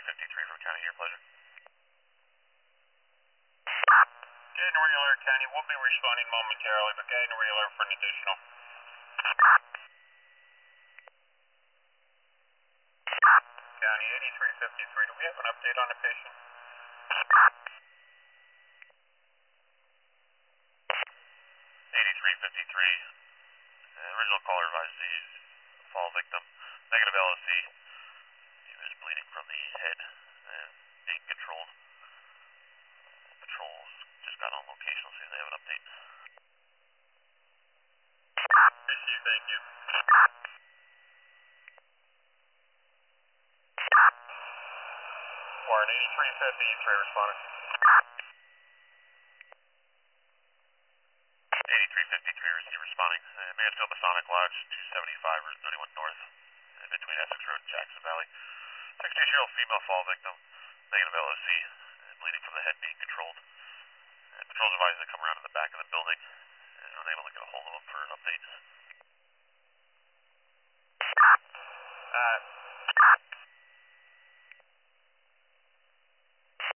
8353 from County, your pleasure. Getting re-alert, County. We'll be responding momentarily, but getting re-alert for an additional. County 8353, do we have an update on the patient? 8353. Original caller advised he's a fall victim. Negative LSC. He was bleeding from the head and being controlled. Patrols just got on location. We'll see if they have an update. Receive, thank you. Warren 8353 responding. 8353 receive responding. Mansfield Masonic Lodge, 275 Route 31 North, between Essex Road and Jackson Valley. 62-year-old female fall victim, negative LOC, bleeding from the head, being controlled. Patrols advised to come around to the back of the building, and unable to get a hold of them for an update.